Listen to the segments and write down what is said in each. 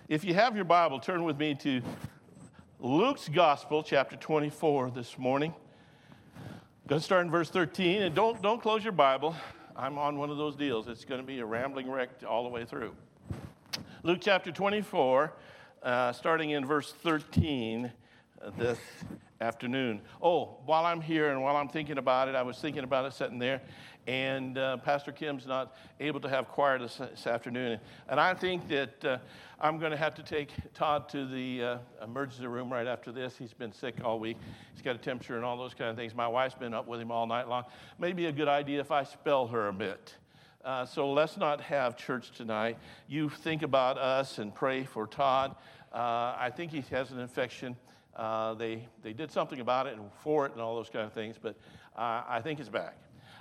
If you have your Bible, turn with me to Luke's Gospel, chapter 24 this morning. I'm going to start in verse 13, and don't close your Bible. I'm on one of those deals. It's going to be a rambling wreck all the way through. Luke chapter 24, starting in verse 13 this afternoon. Oh, while I'm here and while I'm thinking about it, I was thinking about it sitting there, and Pastor Kim's not able to have choir this afternoon. And I think that I'm going to have to take Todd to the emergency room right after this. He's been sick all week. He's got a temperature and all those kind of things. My wife's been up with him all night long. Maybe a good idea if I spell her a bit. So let's not have church tonight. You think about us and pray for Todd. I think he has an infection. They did something about it and for it and all those kind of things, but I think it's back.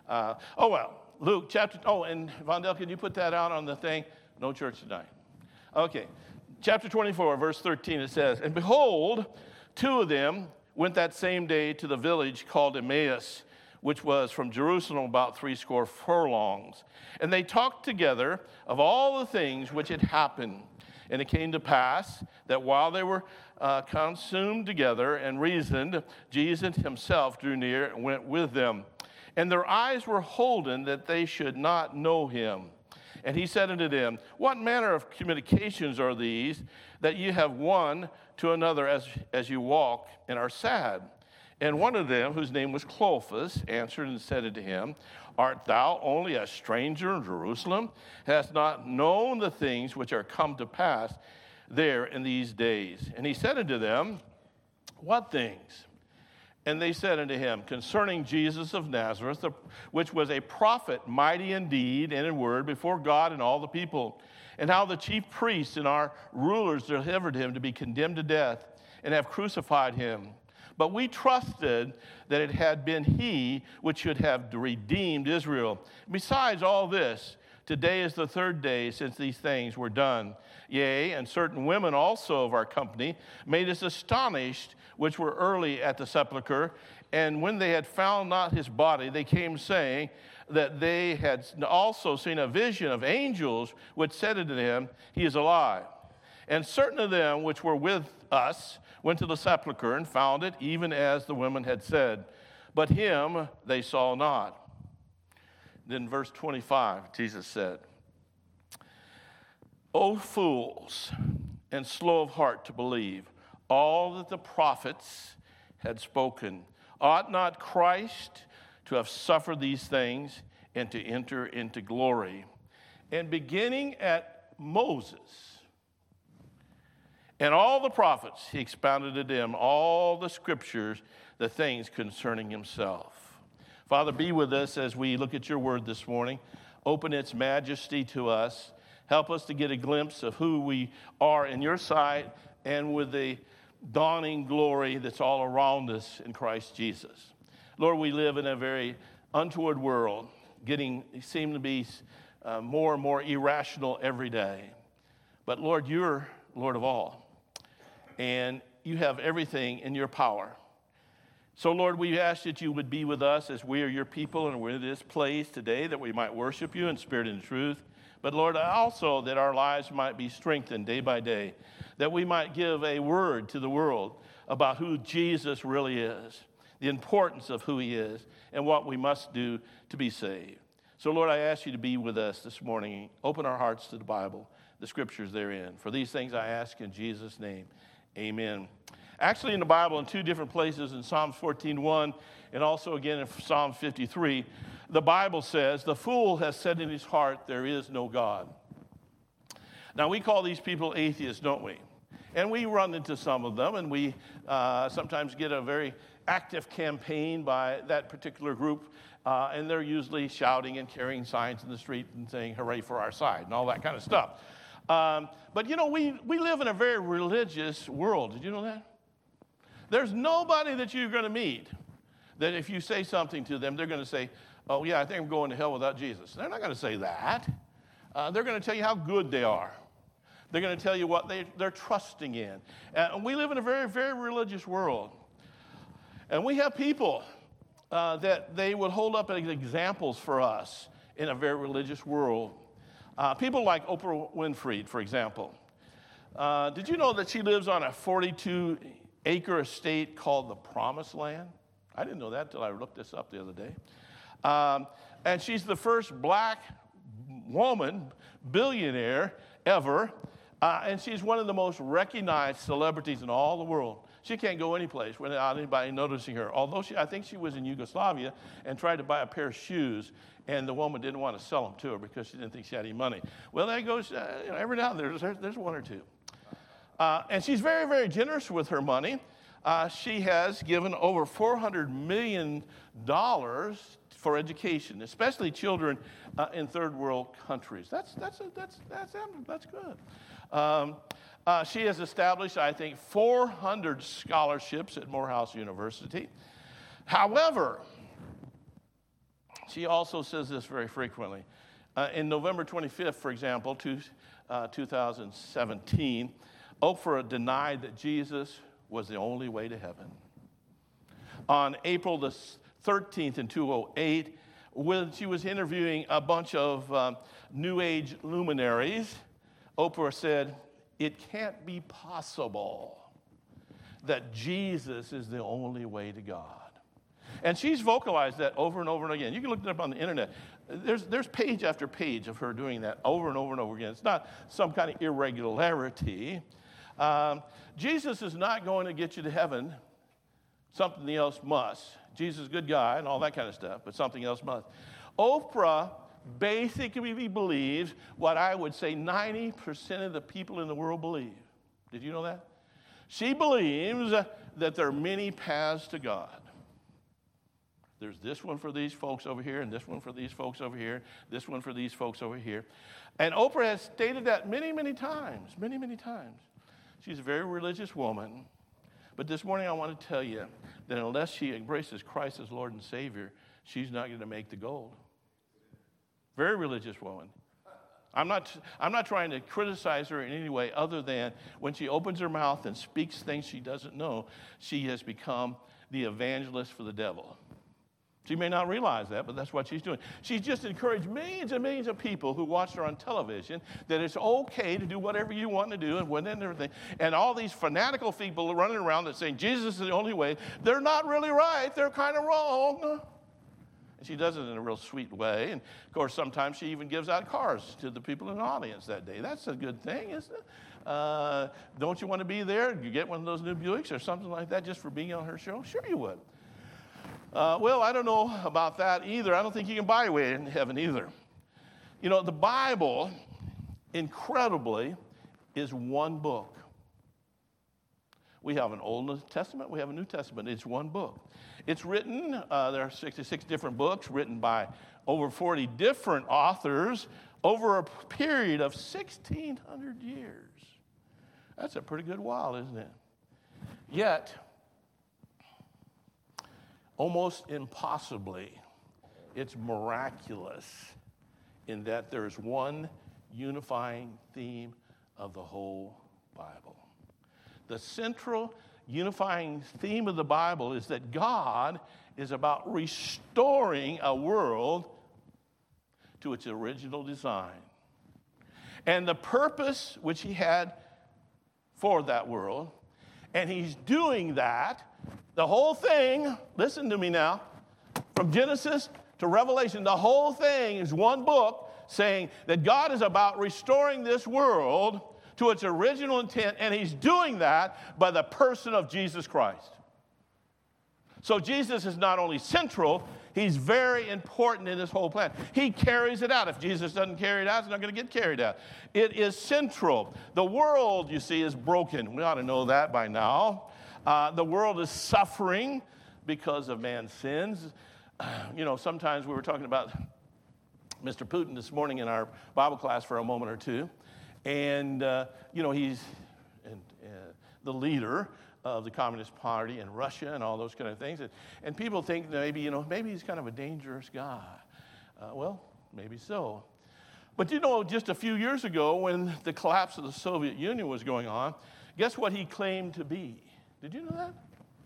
Luke chapter, and Vondell, can you put that out on the thing? No church tonight. Okay, chapter 24, verse 13, it says, "And behold, two of them went that same day to the village called Emmaus, which was from Jerusalem about 80 furlongs. And they talked together of all the things which had happened. And it came to pass that while they were consumed together and reasoned, Jesus himself drew near and went with them. And their eyes were holden that they should not know him. And he said unto them, What manner of communications are these that ye have one to another as you walk and are sad? And one of them, whose name was Clophas, answered and said unto him, Art thou only a stranger in Jerusalem? Hast not known the things which are come to pass there in these days? And he said unto them, What things? And they said unto him, Concerning Jesus of Nazareth, which was a prophet, mighty in deed and in word before God and all the people, and how the chief priests and our rulers delivered him to be condemned to death, and have crucified him. But we trusted that it had been he which should have redeemed Israel. Besides all this, today is the third day since these things were done. Yea, and certain women also of our company made us astonished, which were early at the sepulchre. And when they had found not his body, they came saying that they had also seen a vision of angels, which said unto them, He is alive. And certain of them which were with us went to the sepulchre and found it, even as the women had said. But him they saw not. Then verse 25, Jesus said, O fools, and slow of heart to believe all that the prophets had spoken. Ought not Christ to have suffered these things and to enter into glory? And beginning at Moses and all the prophets, he expounded to them all the scriptures, the things concerning himself. Father, be with us as we look at your word this morning. Open its majesty to us. Help us to get a glimpse of who we are in your sight and with the dawning glory that's all around us in Christ Jesus. Lord, we live in a very untoward world, seem to be more and more irrational every day. But Lord, you're Lord of all. And you have everything in your power. So, Lord, we ask that you would be with us as we are your people and we're in this place today, that we might worship you in spirit and truth. But, Lord, also that our lives might be strengthened day by day, that we might give a word to the world about who Jesus really is, the importance of who he is, and what we must do to be saved. So, Lord, I ask you to be with us this morning. Open our hearts to the Bible, the scriptures therein. For these things I ask in Jesus' name. Amen. Actually, in the Bible, in two different places, in Psalm 14:1 and also again in Psalm 53, the Bible says, The fool has said in his heart, there is no God. Now, we call these people atheists, don't we? And we run into some of them, and we sometimes get a very active campaign by that particular group, and they're usually shouting and carrying signs in the street and saying, hooray for our side, and all that kind of stuff. But, you know, we live in a very religious world. Did you know that? There's nobody that you're going to meet that if you say something to them, they're going to say, oh, yeah, I think I'm going to hell without Jesus. They're not going to say that. They're going to tell you how good they are. They're going to tell you what they're trusting in. And we live in a very, very religious world. And we have people that they would hold up as examples for us in a very religious world. People like Oprah Winfrey, for example. Did you know that she lives on a 42-acre estate called the Promised Land? I didn't know that until I looked this up the other day. And she's the first black woman billionaire ever, and she's one of the most recognized celebrities in all the world. She can't go anyplace without anybody noticing her. Although I think she was in Yugoslavia and tried to buy a pair of shoes, and the woman didn't want to sell them to her because she didn't think she had any money. Well, there goes, every now and then there's one or two. And she's very, very generous with her money. She has given over $400 million for education, especially children in third world countries. That's good. She has established, I think, 400 scholarships at Morehouse University. However, she also says this very frequently. In November 25th, for example, 2017, Oprah denied that Jesus was the only way to heaven. On April the 13th in 2008, when she was interviewing a bunch of New Age luminaries, Oprah said, "It can't be possible that Jesus is the only way to God." And she's vocalized that over and over and again. You can look it up on the internet. There's page after page of her doing that over and over and over again. It's not some kind of irregularity. Jesus is not going to get you to heaven. Something else must. Jesus is a good guy and all that kind of stuff, but something else must. Oprah basically believes what I would say 90% of the people in the world believe. Did you know that? She believes that there are many paths to God. There's this one for these folks over here, and this one for these folks over here, this one for these folks over here. And Oprah has stated that many, many times, many, many times. She's a very religious woman. But this morning I want to tell you that unless she embraces Christ as Lord and Savior, she's not going to make the gold. Very religious woman. I'm not trying to criticize her in any way other than when she opens her mouth and speaks things she doesn't know, she has become the evangelist for the devil. She may not realize that, but that's what she's doing. She's just encouraged millions and millions of people who watched her on television that it's okay to do whatever you want to do and everything. And all these fanatical people running around that saying Jesus is the only way, they're not really right. They're kind of wrong. And she does it in a real sweet way. And, of course, sometimes she even gives out cars to the people in the audience that day. That's a good thing, isn't it? Don't you want to be there? You get one of those new Buicks or something like that just for being on her show? Sure you would. Well, I don't know about that either. I don't think you can buy a way in heaven either. You know, the Bible, incredibly, is one book. We have an Old Testament, we have a New Testament. It's one book. It's written, there are 66 different books written by over 40 different authors over a period of 1,600 years. That's a pretty good while, isn't it? Yet, almost impossibly, it's miraculous in that there's one unifying theme of the whole Bible. The central unifying theme of the Bible is that God is about restoring a world to its original design. And the purpose which he had for that world, and he's doing that. The whole thing, listen to me now, from Genesis to Revelation, the whole thing is one book saying that God is about restoring this world to its original intent, and he's doing that by the person of Jesus Christ. So Jesus is not only central, he's very important in this whole plan. He carries it out. If Jesus doesn't carry it out, it's not going to get carried out. It is central. The world, you see, is broken. We ought to know that by now. The world is suffering because of man's sins. You know, sometimes we were talking about Mr. Putin this morning in our Bible class for a moment or two. And, you know, he's the leader of the Communist Party in Russia and all those kind of things. And people think that maybe he's kind of a dangerous guy. Well, maybe so. But, you know, just a few years ago when the collapse of the Soviet Union was going on, guess what he claimed to be? Did you know that?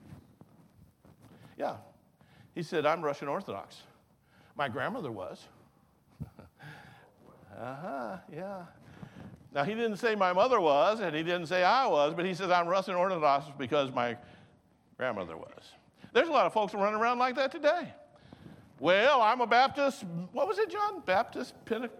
Yeah. He said, I'm Russian Orthodox. My grandmother was. Yeah. Now, he didn't say my mother was, and he didn't say I was, but he says I'm Russian Orthodox because my grandmother was. There's a lot of folks running around like that today. Well, I'm a Baptist. What was it, John? Baptist Pentecost.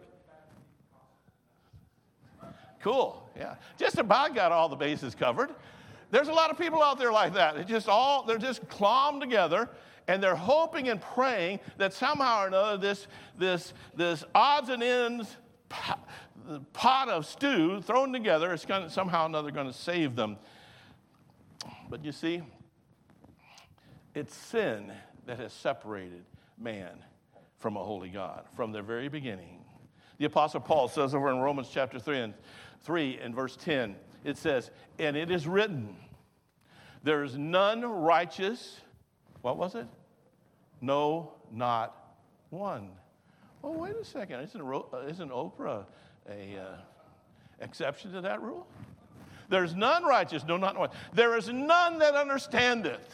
Cool, yeah. Just about got all the bases covered. There's a lot of people out there like that. They're just clommed together, and they're hoping and praying that somehow or another this odds and ends pot of stew thrown together is somehow or another going to save them. But you see, it's sin that has separated man from a holy God from the very beginning. The Apostle Paul says over in Romans chapter 3 and verse 10, it says, and it is written, there is none righteous. What was it? No, not one. Oh, wait a second. Isn't Oprah a exception to that rule? There's none righteous, no, not one. There is none that understandeth.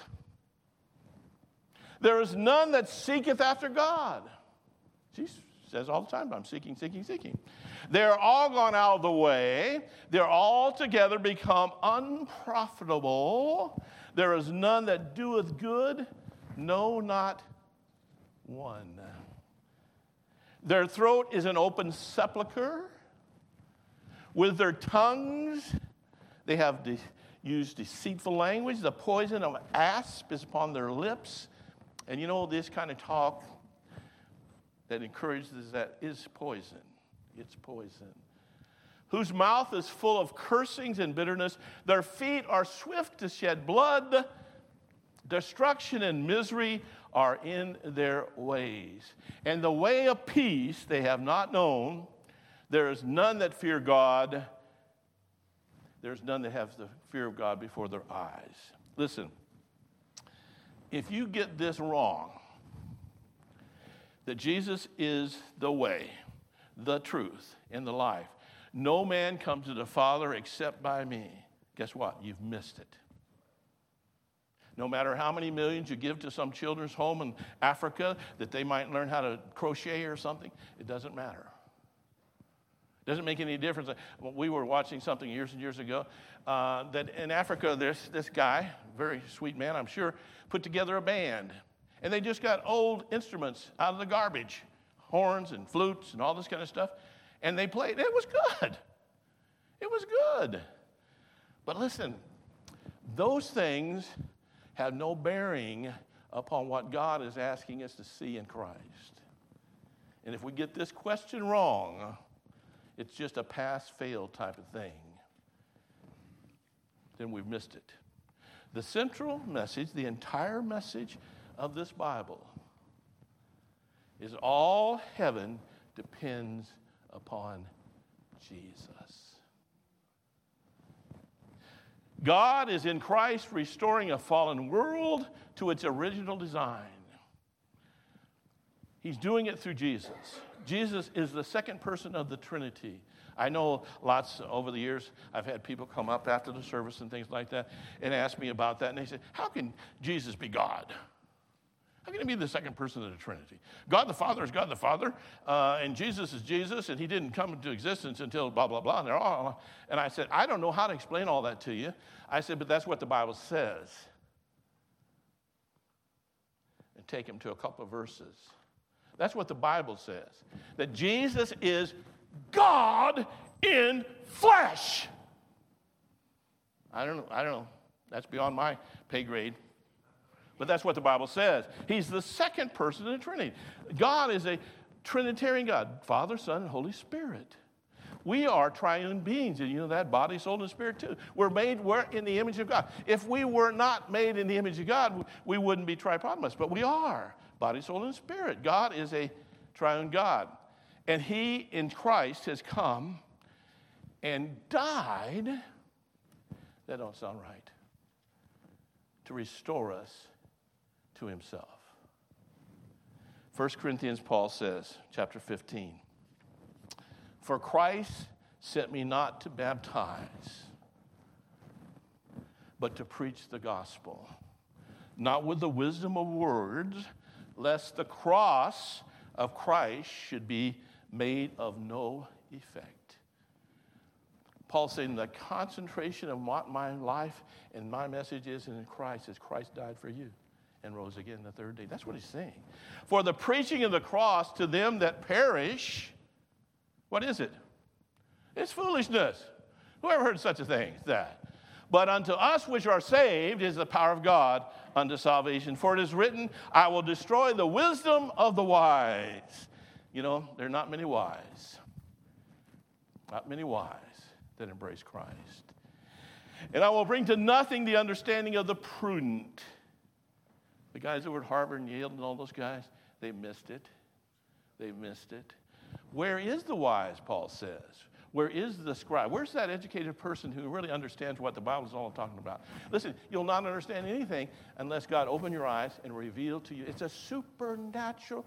There is none that seeketh after God. She says all the time, I'm seeking, seeking, seeking. They're all gone out of the way. They're all together become unprofitable. There is none that doeth good, no, not one. Their throat is an open sepulcher. With their tongues, they have used deceitful language. The poison of asp is upon their lips. And you know, this kind of talk that encourages that is poison. It's poison. Whose mouth is full of cursings and bitterness. Their feet are swift to shed blood. Destruction and misery are in their ways. And the way of peace they have not known. There is none that fear God. There's none that have the fear of God before their eyes. Listen, if you get this wrong, that Jesus is the way, the truth, and the life, no man comes to the Father except by me. Guess what? You've missed it. No matter how many millions you give to some children's home in Africa that they might learn how to crochet or something, it doesn't matter. It doesn't make any difference. We were watching something years and years ago that in Africa, there's this guy, very sweet man, I'm sure, put together a band. And they just got old instruments out of the garbage, horns and flutes and all this kind of stuff. And they played. It was good. It was good. But listen, those things have no bearing upon what God is asking us to see in Christ. And if we get this question wrong, it's just a pass-fail type of thing, then we've missed it. The central message, the entire message of this Bible is all heaven depends upon Jesus. God is in Christ restoring a fallen world to its original design. He's doing it through Jesus. Jesus is the second person of the Trinity. I know lots over the years, I've had people come up after the service and things like that and ask me about that. And they say, how can Jesus be God? How can he be the second person of the Trinity? God the Father is God the Father, and Jesus is Jesus, and he didn't come into existence until blah, blah, blah. And I said, I don't know how to explain all that to you. I said, but that's what the Bible says. And take him to a couple of verses. That's what the Bible says, that Jesus is God in flesh. I don't know. That's beyond my pay grade. But that's what the Bible says. He's the second person in the Trinity. God is a Trinitarian God, Father, Son, and Holy Spirit. We are triune beings, and you know that, body, soul, and spirit too. We're in the image of God. If we were not made in the image of God, we wouldn't be tripodomous, but we are, body, soul, and spirit. God is a triune God. And he, in Christ, has come and died, that don't sound right, to restore us to himself. 1 Corinthians, Paul says, chapter 15, for Christ sent me not to baptize, but to preach the gospel, not with the wisdom of words, lest the cross of Christ should be made of no effect. Paul's saying the concentration of what my life and my message is in Christ is Christ died for you and rose again the third day. That's what he's saying. For the preaching of the cross to them that perish, what is it? It's foolishness. Who ever heard such a thing as that? But unto us which are saved is the power of God unto salvation. For it is written, I will destroy the wisdom of the wise. You know, there are not many wise. Not many wise that embrace Christ. And I will bring to nothing the understanding of the prudent. The guys that were at Harvard and Yale and all those guys, they missed it. They missed it. Where is the wise, Paul says? Where is the scribe? Where's that educated person who really understands what the Bible is all talking about? Listen, you'll not understand anything unless God open your eyes and reveal to you. It's a supernatural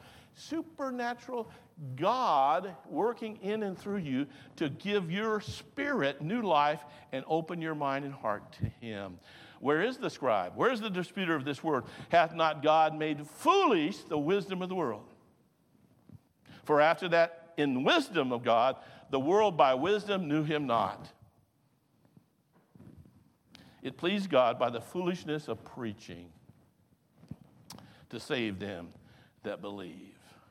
God working in and through you to give your spirit new life and open your mind and heart to him. Where is the scribe? Where is the disputer of this word? Hath not God made foolish the wisdom of the world? For after that, in wisdom of God, the world by wisdom knew him not. It pleased God by the foolishness of preaching to save them that believe.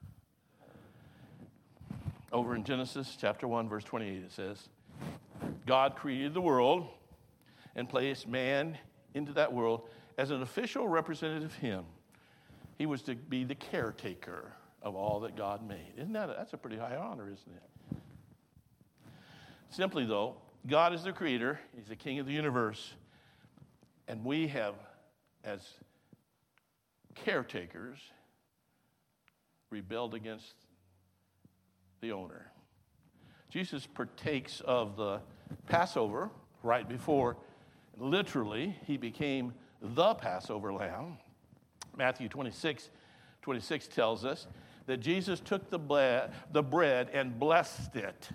Over in Genesis chapter 1, verse 28, it says, God created the world and placed man into that world as an official representative of him. He was to be the caretaker of all that God made. That's a pretty high honor, isn't it? Simply, though, God is the creator. He's the king of the universe. And we have, as caretakers, rebelled against the owner. Jesus partakes of the Passover right before, literally, he became the Passover lamb. Matthew 26 tells us that Jesus took the bread and blessed it.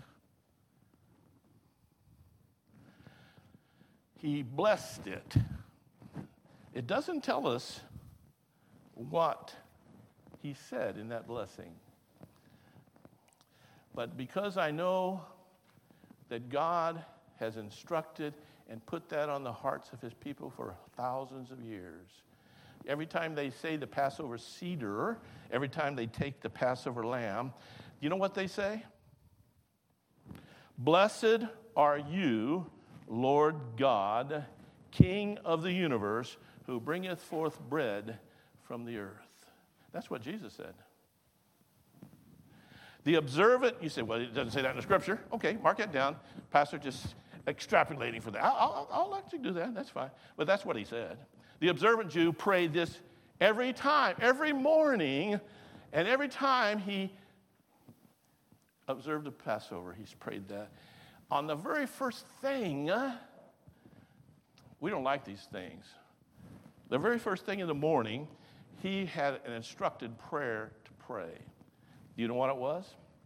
He blessed it. It doesn't tell us what he said in that blessing. But because I know that God has instructed and put that on the hearts of his people for thousands of years, every time they say the Passover cedar, every time they take the Passover lamb, you know what they say? Blessed are you, Lord God, King of the universe, who bringeth forth bread from the earth. That's what Jesus said. The observant, you say, well, it doesn't say that in the scripture. Okay, mark that down. Pastor just extrapolating for that. I'll actually do that. That's fine. But that's what he said. The observant Jew prayed this every time, every morning, and every time he observed the Passover, he's prayed that. On the very first thing, we don't like these things. The very first thing in the morning, he had an instructed prayer to pray. Do you know what it was?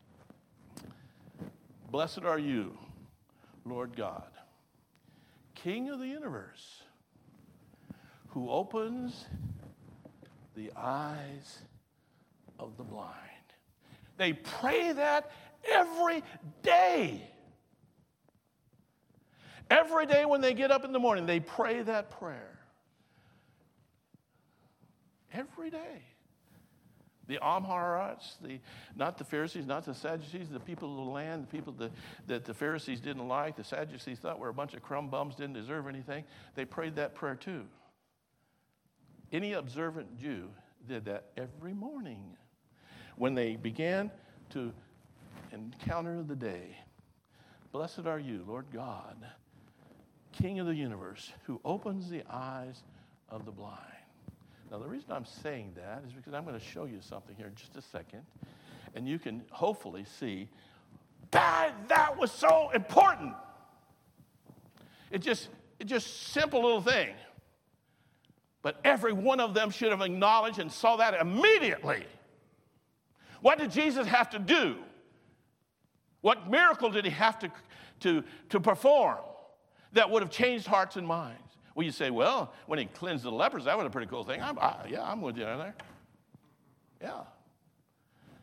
Blessed are you, Lord God, King of the universe, who opens the eyes of the blind. They pray that every day. Every day when they get up in the morning, they pray that prayer. Every day. The Amharites, not the Pharisees, not the Sadducees, the people of the land, the people that the Pharisees didn't like, the Sadducees thought were a bunch of crumb bums, didn't deserve anything, they prayed that prayer too. Any observant Jew did that every morning. When they began to encounter the day, blessed are you, Lord God, King of the universe, who opens the eyes of the blind. Now, the reason I'm saying that is because I'm going to show you something here in just a second, and you can hopefully see that was so important. It's just simple little thing. But every one of them should have acknowledged and saw that immediately. What did Jesus have to do? What miracle did he have to perform that would have changed hearts and minds? Well, you say, well, when he cleansed the lepers, that was a pretty cool thing. I'm with you on there. Yeah.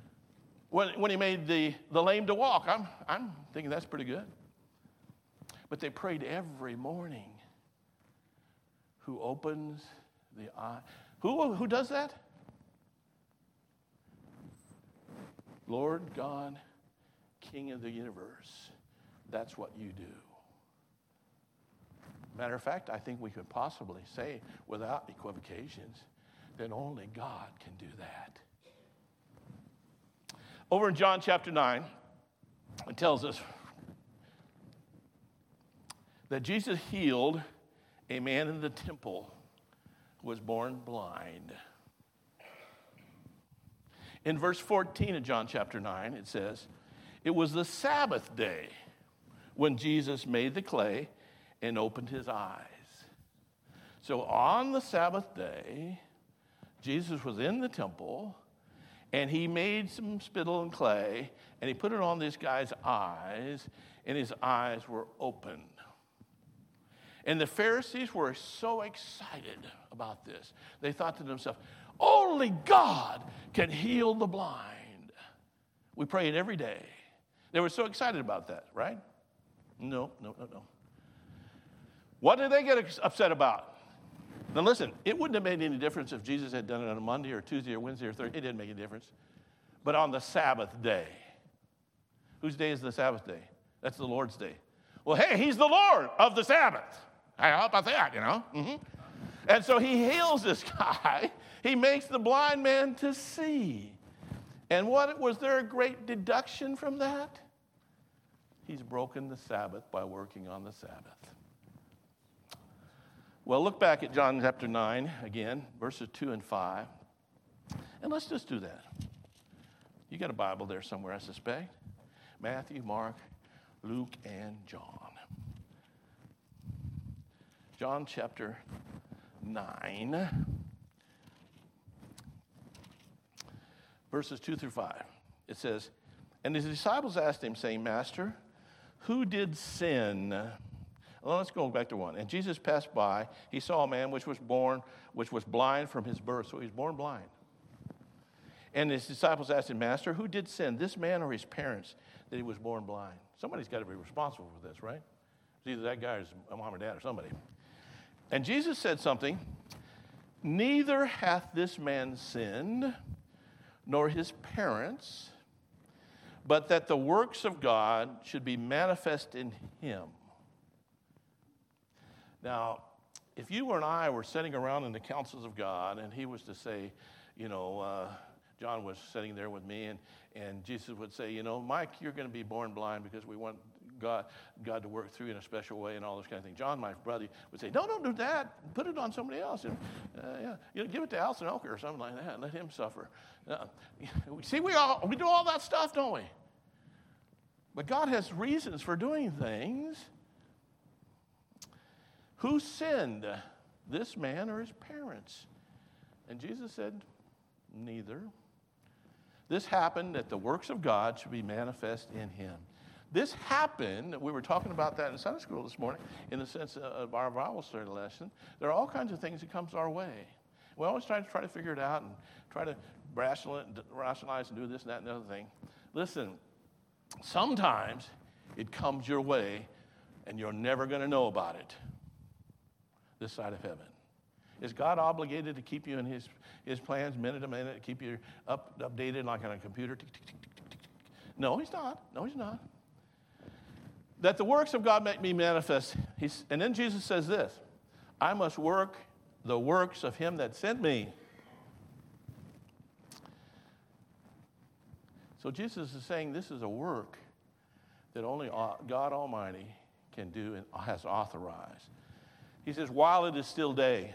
When he made the lame to walk, I'm thinking that's pretty good. But they prayed every morning. Who opens the eye? Who does that? Lord God, King of the universe. That's what you do. Matter of fact, I think we could possibly say without equivocations that only God can do that. Over in John chapter 9, it tells us that Jesus healed a man in the temple who was born blind. In verse 14 of John chapter 9, it says, it was the Sabbath day when Jesus made the clay and opened his eyes. So on the Sabbath day, Jesus was in the temple, and he made some spittle and clay, and he put it on this guy's eyes, and his eyes were opened. And the Pharisees were so excited about this. They thought to themselves, only God can heal the blind. We pray it every day. They were so excited about that, right? No. What did they get upset about? Now listen, it wouldn't have made any difference if Jesus had done it on a Monday or Tuesday or Wednesday or Thursday. It didn't make any difference. But on the Sabbath day. Whose day is the Sabbath day? That's the Lord's day. Well, hey, he's the Lord of the Sabbath. How about that, Mm-hmm. And so he heals this guy. He makes the blind man to see. And what was there a great deduction from that? He's broken the Sabbath by working on the Sabbath. Well, look back at John chapter 9 again, verses 2 and 5. And let's just do that. You got a Bible there somewhere, I suspect. Matthew, Mark, Luke, and John. John chapter 9, verses 2 through 5. It says, and his disciples asked him, saying, Master, who did sin? Well, let's go back to 1. And Jesus passed by. He saw a man which was blind from his birth. So he was born blind. And his disciples asked him, Master, who did sin, this man or his parents, that he was born blind? Somebody's got to be responsible for this, right? It's either that guy or his mom or dad or somebody. And Jesus said something, neither hath this man sinned, nor his parents, but that the works of God should be manifest in him. Now, if you and I were sitting around in the councils of God, and he was to say, John was sitting there with me, and Jesus would say, Mike, you're going to be born blind because we want God to work through you in a special way and all this kind of thing. John, my brother, would say, no, don't do that. Put it on somebody else. Give it to Alison Oker or something like that. Let him suffer. See, we do all that stuff, don't we? But God has reasons for doing things. Who sinned, this man or his parents? And Jesus said, neither. This happened that the works of God should be manifest in him. This happened, we were talking about that in Sunday school this morning, in the sense of our Bible study lesson. There are all kinds of things that comes our way. We always try to figure it out and try to rationalize and do this and that and the other thing. Listen, sometimes it comes your way and you're never going to know about it this side of heaven. Is God obligated to keep you in his plans minute to minute, to keep you updated like on a computer? Tick, tick, tick, tick, tick, tick. No, he's not. No, he's not. That the works of God make me manifest. And then Jesus says this, I must work the works of him that sent me. So Jesus is saying this is a work that only God Almighty can do and has authorized. He says, while it is still day,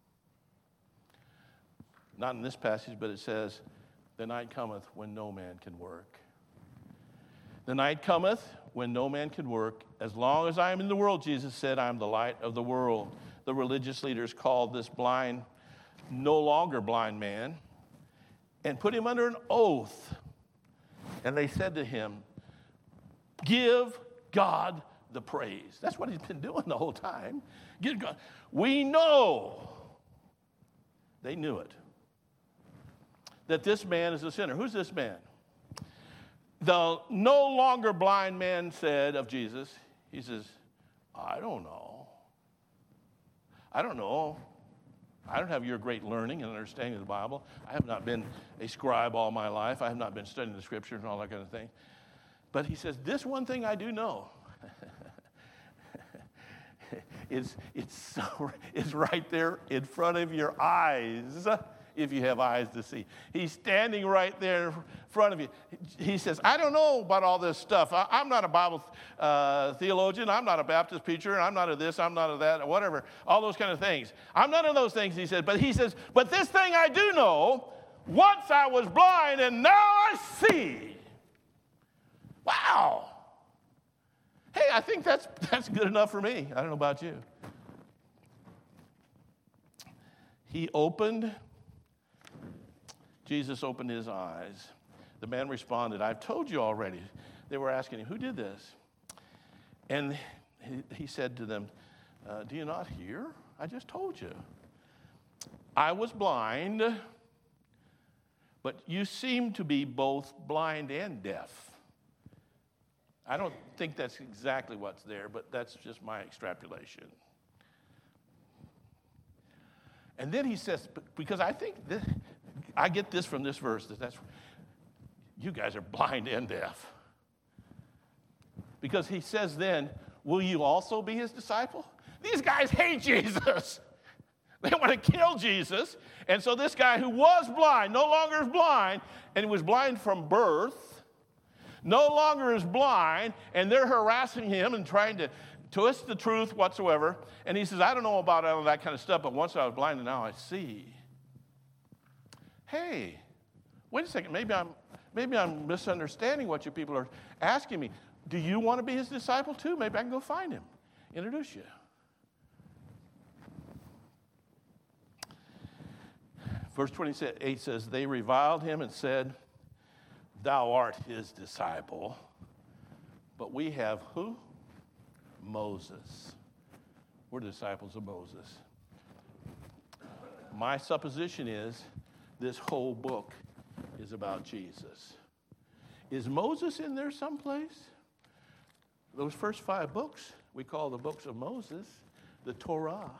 not in this passage, but it says, the night cometh when no man can work. The night cometh when no man can work. As long as I am in the world, Jesus said, I am the light of the world. The religious leaders called this blind, no longer blind man, and put him under an oath. And they said to him, give God the praise. That's what he's been doing the whole time. Give God. We know, they knew it, that this man is a sinner. Who's this man? The no longer blind man said of Jesus, he says, I don't know. I don't know. I don't have your great learning and understanding of the Bible. I have not been a scribe all my life. I have not been studying the scriptures and all that kind of thing. But he says, this one thing I do know is it's right there in front of your eyes, if you have eyes to see. He's standing right there in front of you. He says, I don't know about all this stuff. I'm not a Bible theologian. I'm not a Baptist preacher. I'm not a this. I'm not a that, whatever. All those kind of things. I'm none of those things, he said. But he says, but this thing I do know, once I was blind and now I see. Wow. Hey, I think that's good enough for me. I don't know about you. Jesus opened his eyes. The man responded, I've told you already. They were asking him, who did this? And he said to them, do you not hear? I just told you. I was blind, but you seem to be both blind and deaf. I don't think that's exactly what's there, but that's just my extrapolation. And then he says, because I think I get this from this verse, that's you guys are blind and deaf. Because he says then, will you also be his disciple? These guys hate Jesus. They want to kill Jesus. And so this guy who was blind, no longer is blind, and he was blind from birth, no longer is blind, and they're harassing him and trying to twist the truth whatsoever. And he says, I don't know about all of that kind of stuff, but once I was blind and now I see. Hey, wait a second, maybe I'm misunderstanding what you people are asking me. Do you want to be his disciple too? Maybe I can go find him, introduce you. Verse 28 says, they reviled him and said, thou art his disciple. But we have who? Moses. We're disciples of Moses. My supposition is this whole book is about Jesus. Is Moses in there someplace? Those first 5 books, we call the books of Moses, the Torah.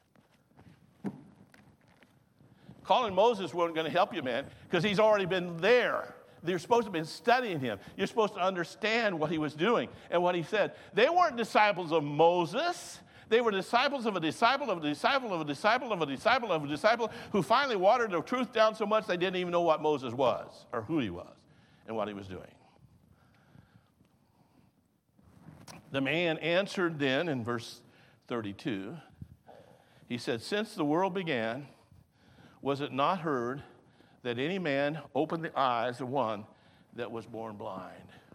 Calling Moses wasn't going to help you, man, because he's already been there. You're supposed to have been studying him. You're supposed to understand what he was doing and what he said. They weren't disciples of Moses. They were disciples of a disciple of a disciple of a disciple of a disciple of a disciple who finally watered the truth down so much they didn't even know what Moses was or who he was and what he was doing. The man answered then in verse 32. He said, since the world began, was it not heard that any man opened the eyes of one that was born blind?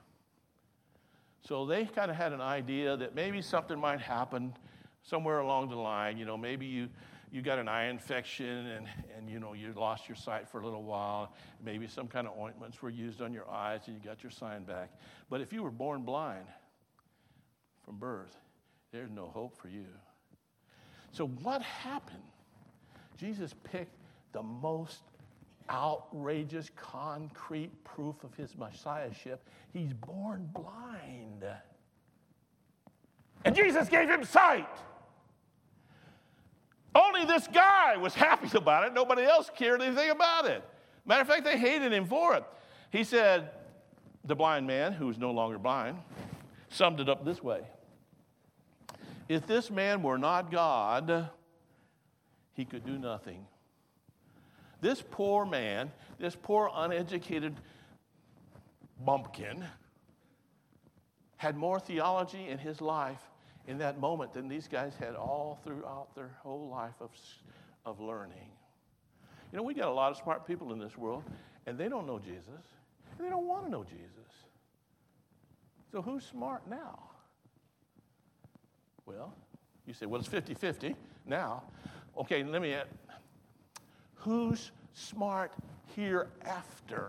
So they kind of had an idea that maybe something might happen somewhere along the line. You know, maybe you got an eye infection and you know, you lost your sight for a little while. Maybe some kind of ointments were used on your eyes and you got your sight back. But if you were born blind from birth, there's no hope for you. So what happened? Jesus picked the most outrageous, concrete proof of his messiahship. He's born blind. And Jesus gave him sight. Only this guy was happy about it. Nobody else cared anything about it. Matter of fact, they hated him for it. He said, the blind man, who is no longer blind, summed it up this way. If this man were not God, he could do nothing. This poor man, this poor uneducated bumpkin, had more theology in his life in that moment than these guys had all throughout their whole life of learning. You know, we got a lot of smart people in this world, and they don't know Jesus, and they don't want to know Jesus. So who's smart now? Well, you say, well, it's 50-50 now. Okay, let me add. Who's smart hereafter?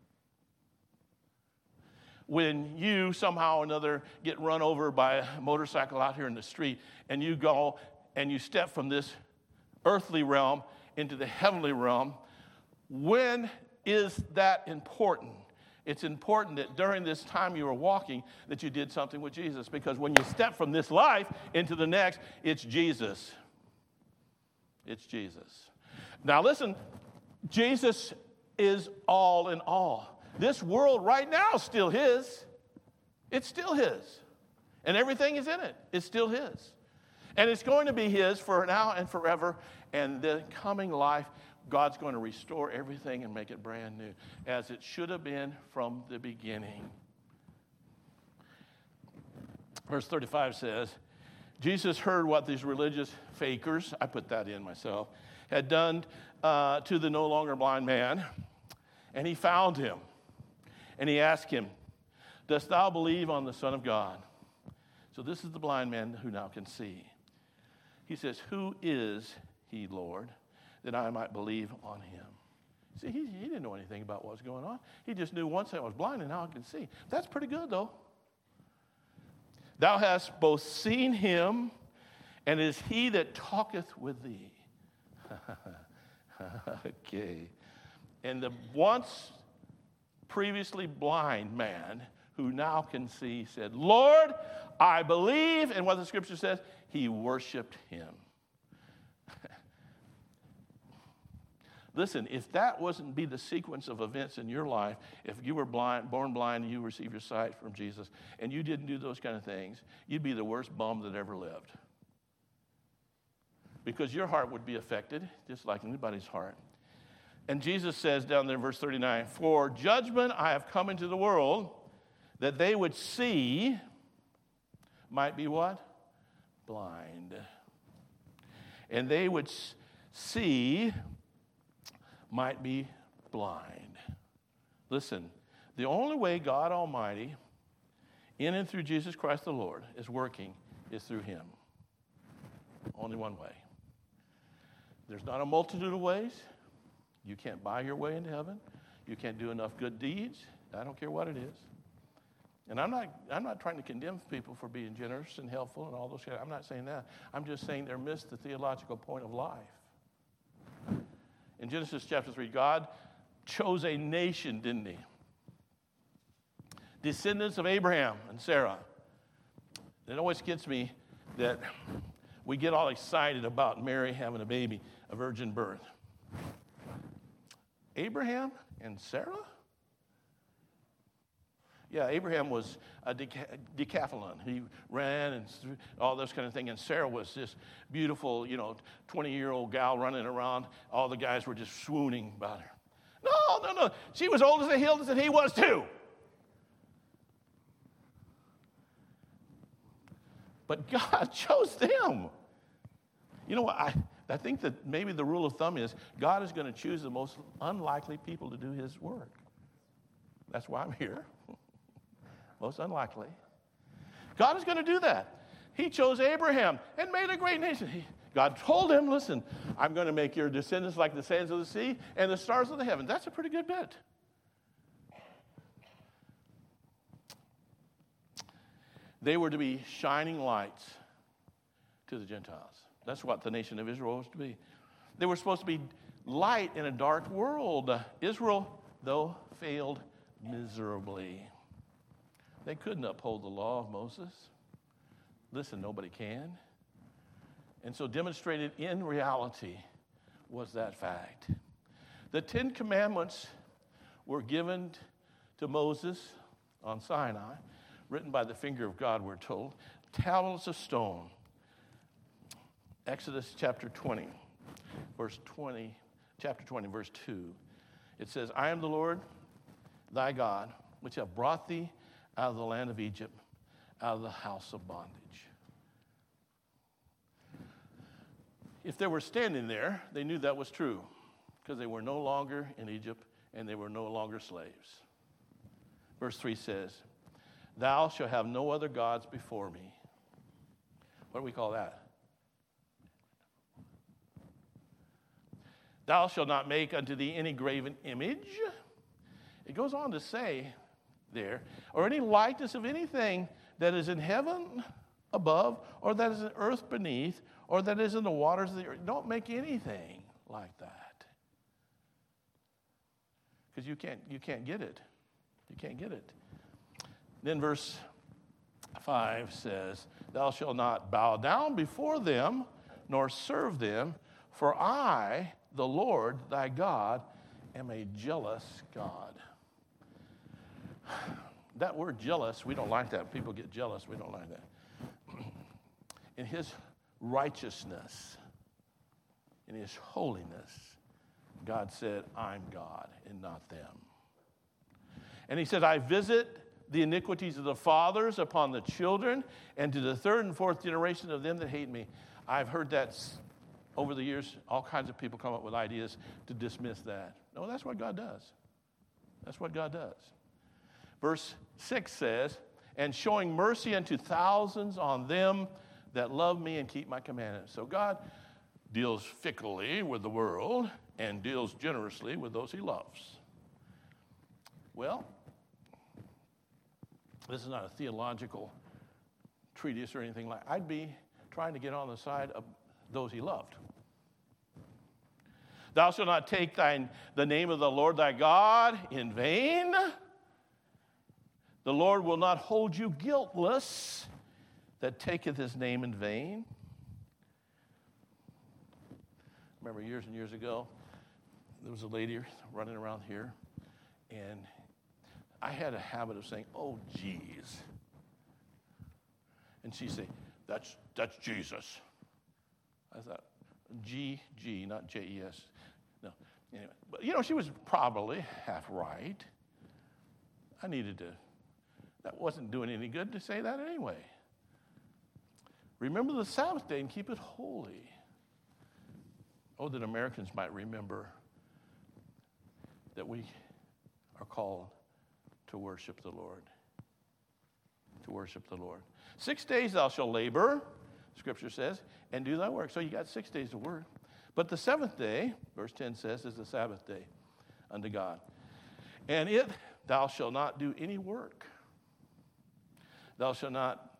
When you somehow or another get run over by a motorcycle out here in the street and you go and you step from this earthly realm into the heavenly realm, when is that important? it's important that during this time you were walking that you did something with Jesus, because when you step from this life into the next, it's Jesus. It's Jesus. Now listen, Jesus is all in all. This world right now is still his. It's still his. And everything is in it. It's still his. And it's going to be his for now and forever. And the coming life, God's going to restore everything and make it brand new, as it should have been from the beginning. Verse 35 says, Jesus heard what these religious fakers, I put that in myself, had done to the no longer blind man. And he found him. And he asked him, dost thou believe on the Son of God? So this is the blind man who now can see. He says, who is he, Lord, that I might believe on him? See, he didn't know anything about what was going on. He just knew once I was blind and now I can see. That's pretty good, though. Thou hast both seen him, and it is he that talketh with thee. Okay. And the once previously blind man who now can see said, Lord, I believe. And what the scripture says, he worshiped him. Listen, if that wasn't be the sequence of events in your life, if you were blind, born blind, and you received your sight from Jesus, and you didn't do those kind of things, you'd be the worst bum that ever lived. Because your heart would be affected, just like anybody's heart. And Jesus says down there in verse 39, for judgment I have come into the world, that they would see, might be what? Blind. And they would see, might be blind. Listen, the only way God Almighty, in and through Jesus Christ the Lord, is working is through him. Only one way. There's not a multitude of ways. You can't buy your way into heaven. You can't do enough good deeds. I don't care what it is. And I'm not trying to condemn people for being generous and helpful and all those kind. I'm not saying that. I'm just saying they're missed the theological point of life. In Genesis chapter 3, God chose a nation, didn't he? Descendants of Abraham and Sarah. It always gets me that we get all excited about Mary having a baby, a virgin birth. Abraham and Sarah? Yeah, Abraham was a decathlon. He ran and all this kind of thing. And Sarah was this beautiful, 20-year-old gal running around. All the guys were just swooning about her. No. She was old as the hills and he was too. But God chose them. You know what? I think that maybe the rule of thumb is God is going to choose the most unlikely people to do his work. That's why I'm here. Most unlikely. God is going to do that. He chose Abraham and made a great nation. God told him, listen, I'm going to make your descendants like the sands of the sea and the stars of the heaven. That's a pretty good bet. They were to be shining lights to the Gentiles. That's what the nation of Israel was to be. They were supposed to be light in a dark world. Israel, though, failed miserably. They couldn't uphold the law of Moses. Listen, nobody can. And so demonstrated in reality was that fact. The 10 Commandments were given to Moses on Sinai, written by the finger of God, we're told. Tablets of stone. Exodus chapter 20, verse 20, chapter 20, verse 2. It says, I am the Lord, thy God, which have brought thee out of the land of Egypt, out of the house of bondage. If they were standing there, they knew that was true, because they were no longer in Egypt and they were no longer slaves. Verse 3 says, thou shalt have no other gods before me. What do we call that? Thou shalt not make unto thee any graven image. It goes on to say there, or any likeness of anything that is in heaven above, or that is in earth beneath, or that is in the waters of the earth. Don't make anything like that. Because you can't get it. You can't get it. Then verse 5 says, thou shalt not bow down before them, nor serve them, for I, the Lord thy God, am a jealous God. That word jealous, we don't like that. People get jealous. We don't like that. In his righteousness, in his holiness, God said, I'm God and not them. And he said, I visit the iniquities of the fathers upon the children, and to the third and fourth generation of them that hate me. I've heard that over the years. All kinds of people come up with ideas to dismiss that. No, that's what God does. That's what God does. Verse 6 says, and showing mercy unto thousands on them that love me and keep my commandments. So God deals fickly with the world and deals generously with those he loves. Well, this is not a theological treatise or anything like that. I'd be trying to get on the side of those he loved. Thou shalt not take the name of the Lord thy God in vain. The Lord will not hold you guiltless that taketh his name in vain. I remember years and years ago, there was a lady running around here, and I had a habit of saying, oh, geez. And she'd say, that's Jesus. I thought, G, not J-E-S. No, anyway. But, she was probably half right. That wasn't doing any good to say that anyway. Remember the Sabbath day and keep it holy. Oh, that Americans might remember that we are called to worship the Lord. To worship the Lord. 6 days thou shalt labor, Scripture says, and do thy work. So you got 6 days to work. But the seventh day, verse 10 says, is the Sabbath day unto God. And thou shalt not do any work. Thou shalt not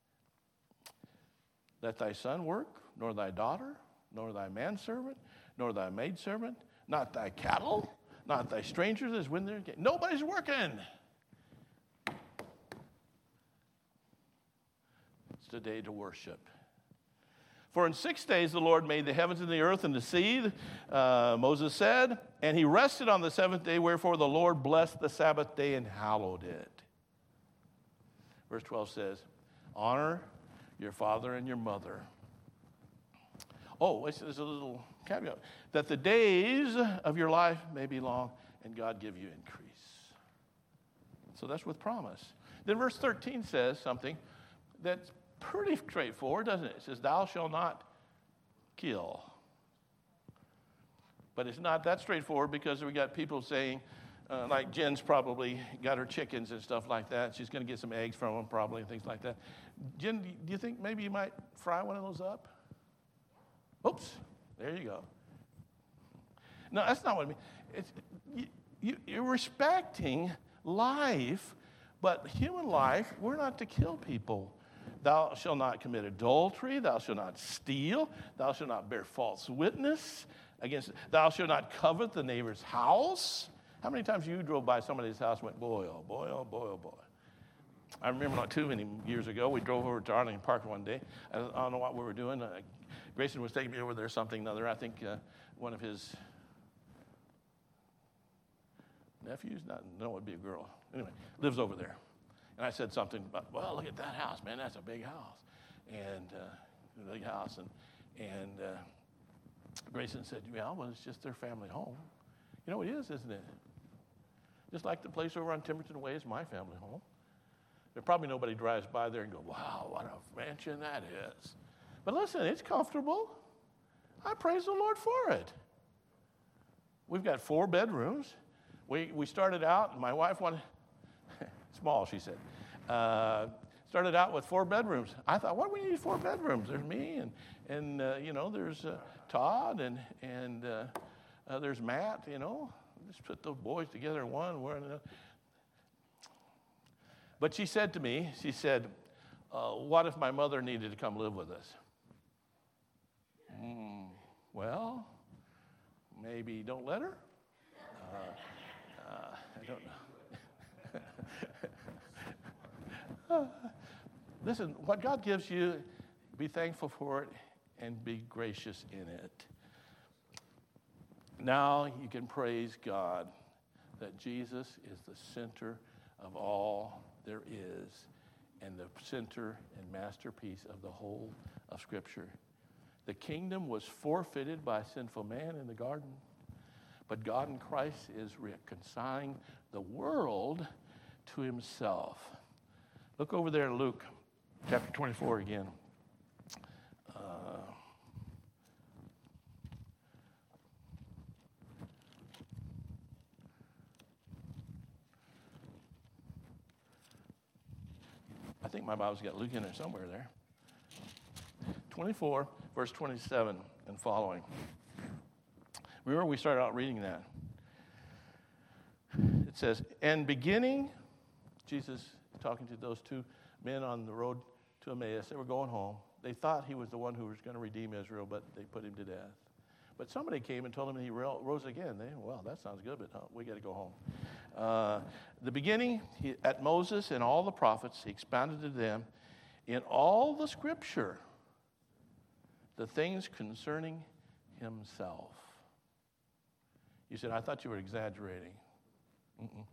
let thy son work, nor thy daughter, nor thy manservant, nor thy maidservant, not thy cattle, not thy strangers as when they're nobody's working. It's the day to worship. For in 6 days the Lord made the heavens and the earth and the sea, Moses said, and he rested on the seventh day, wherefore the Lord blessed the Sabbath day and hallowed it. Verse 12 says, honor your father and your mother. Oh, there's a little caveat. That the days of your life may be long and God give you increase. So that's with promise. Then verse 13 says something that's pretty straightforward, doesn't it? It says, thou shalt not kill. But it's not that straightforward because we got people saying, like Jen's probably got her chickens and stuff like that. She's going to get some eggs from them probably and things like that. Jen, do you think maybe you might fry one of those up? Oops, there you go. No, that's not what I mean. You're respecting life, but human life, we're not to kill people. Thou shalt not commit adultery. Thou shalt not steal. Thou shalt not bear false witness against. Thou shalt not covet the neighbor's house. How many times you drove by somebody's house and went, boy, oh boy, oh boy, oh boy. I remember not too many years ago, we drove over to Arlington Park one day. I don't know what we were doing. Grayson was taking me over there, something or other. I think one of his nephews, no, it would be a girl. Anyway, lives over there. And I said something about, well, look at that house, man. That's a big house. And a big house. And Grayson said, yeah, well, it's just their family home. You know, it is, isn't it? Just like the place over on Timberton Way is my family home. There probably nobody drives by there and go, wow, what a mansion that is. But listen, it's comfortable. I praise the Lord for it. We've got 4 bedrooms. We started out, and my wife wanted, small, she said, started out with 4 bedrooms. I thought, what do we need 4 bedrooms? There's me, and there's Todd, and there's Matt, Just put those boys together in one. But she said to me, what if my mother needed to come live with us? Well, maybe don't let her. I don't know. Listen, what God gives you, be thankful for it and be gracious in it. Now you can praise God that Jesus is the center of all there is and the center and masterpiece of the whole of Scripture. The kingdom was forfeited by sinful man in the garden, but God in Christ is reconciling the world to himself. Look over there in Luke chapter 24 again. I think my Bible's got Luke in there somewhere there. 24, verse 27 and following. Remember, we started out reading that. It says, and beginning, Jesus talking to those two men on the road to Emmaus, they were going home. They thought he was the one who was going to redeem Israel, but they put him to death. But somebody came and told him he rose again. Well, that sounds good, but we got to go home. The beginning, at Moses and all the prophets, he expounded to them in all the Scripture the things concerning himself. You said, I thought you were exaggerating. Mm-mm.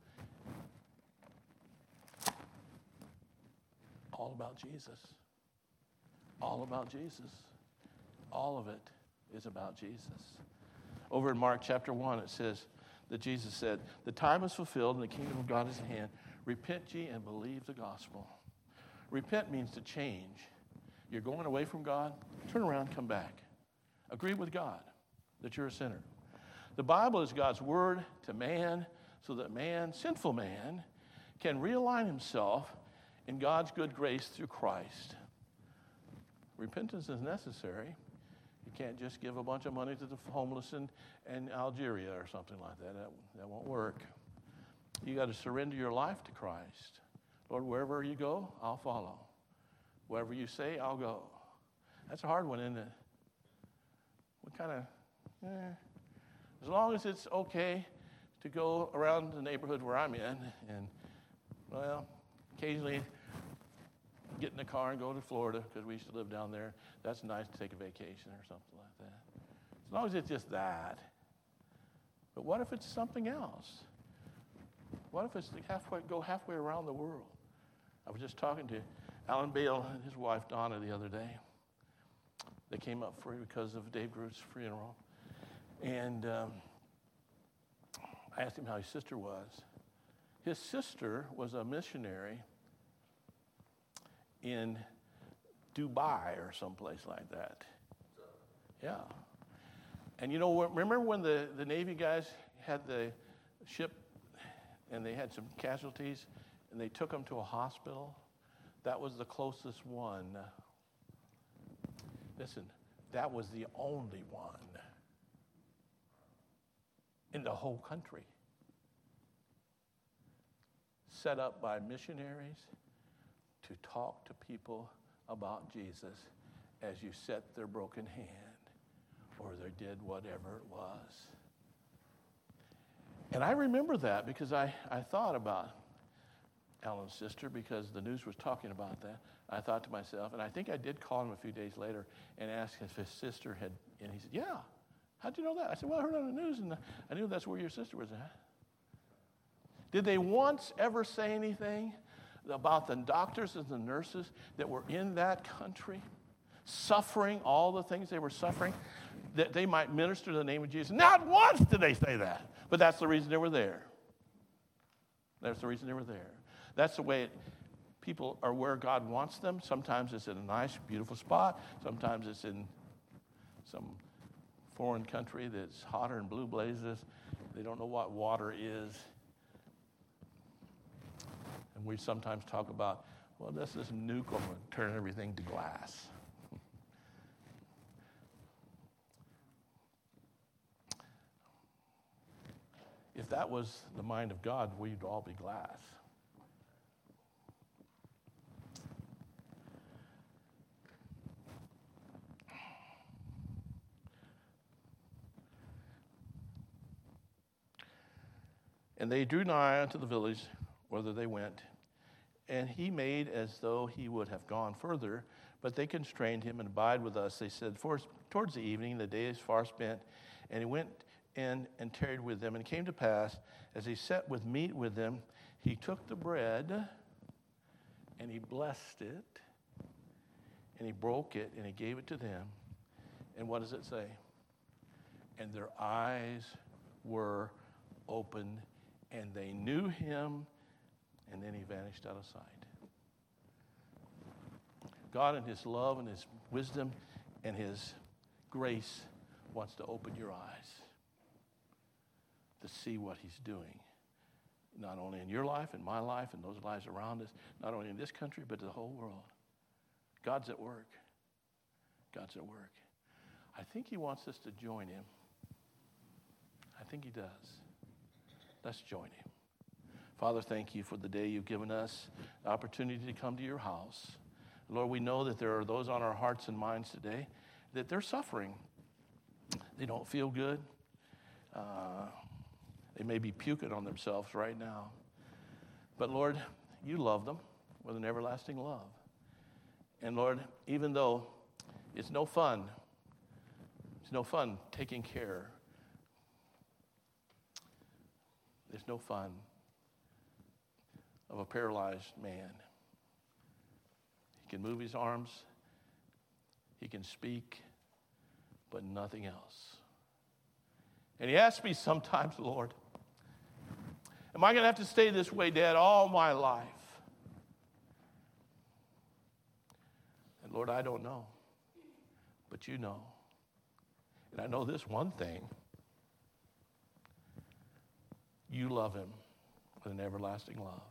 All about Jesus. All about Jesus. All of it is about Jesus. Over in Mark chapter 1, it says that Jesus said, the time is fulfilled and the kingdom of God is at hand. Repent ye and believe the gospel. Repent means to change. You're going away from God, turn around, come back. Agree with God that you're a sinner. The Bible is God's word to man so that man, sinful man, can realign himself in God's good grace through Christ. Repentance is necessary. You can't just give a bunch of money to the homeless in Algeria or something like that. That won't work. You got to surrender your life to Christ. Lord, wherever you go, I'll follow. Wherever you say, I'll go. That's a hard one, isn't it? We kind of, as long as it's okay to go around the neighborhood where I'm in and, well, occasionally get in the car and go to Florida because we used to live down there. That's nice to take a vacation or something like that. As long as it's just that. But what if it's something else? What if it's go halfway around the world? I was just talking to Alan Bale and his wife Donna the other day. They came up because of Dave Groot's funeral. And I asked him how his sister was. His sister was a missionary in Dubai or someplace like that. Yeah. And you know, remember when the Navy guys had the ship and they had some casualties and they took them to a hospital? That was the closest one. Listen, that was the only one in the whole country set up by missionaries to talk to people about Jesus as you set their broken hand or they did whatever it was. And I remember that because I thought about Alan's sister because the news was talking about that. I thought to myself, and I think I did call him a few days later and ask if his sister had, and he said, yeah. How'd you know that? I said, well, I heard on the news and I knew that's where your sister was at. Did they once ever say anything about the doctors and the nurses that were in that country, suffering all the things they were suffering, that they might minister to the name of Jesus? Not once did they say that. But that's the reason they were there. That's the reason they were there. That's the way people are where God wants them. Sometimes it's in a nice, beautiful spot. Sometimes it's in some foreign country that's hotter than blue blazes. They don't know what water is. And we sometimes talk about, well, this nuke will turn everything to glass. If that was the mind of God, we'd all be glass. And they drew nigh unto the village whither they went. And he made as though he would have gone further, but they constrained him and abide with us. They said, towards the evening, the day is far spent. And he went in and tarried with them. And it came to pass, as he sat with meat with them, he took the bread and he blessed it and he broke it and he gave it to them. And what does it say? And their eyes were opened and they knew him, and then he vanished out of sight. God in his love and his wisdom and his grace wants to open your eyes to see what he's doing, not only in your life and my life and those lives around us, not only in this country, but the whole world. God's at work. God's at work. I think he wants us to join him. I think he does. Let's join him. Father, thank you for the day you've given us, the opportunity to come to your house. Lord, we know that there are those on our hearts and minds today that they're suffering. They don't feel good. They may be puking on themselves right now. But Lord, you love them with an everlasting love. And Lord, even though it's no fun taking care. There's no fun of a paralyzed man. He can move his arms, he can speak, but nothing else. And he asks me sometimes, Lord, am I going to have to stay this way, Dad, all my life? And Lord, I don't know, but you know. And I know this one thing. You love him with an everlasting love.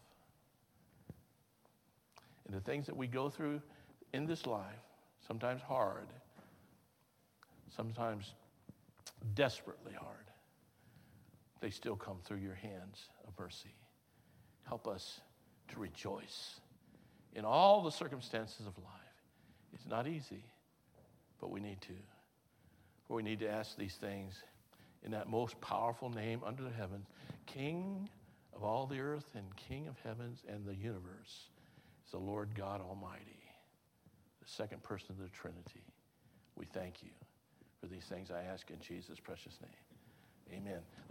And the things that we go through in this life, sometimes hard, sometimes desperately hard, they still come through your hands of mercy. Help us to rejoice in all the circumstances of life. It's not easy, but we need to. For we need to ask these things in that most powerful name under the heavens, King of all the earth and King of heavens and the universe, is the Lord God Almighty, the second person of the Trinity. We thank you for these things I ask in Jesus' precious name. Amen.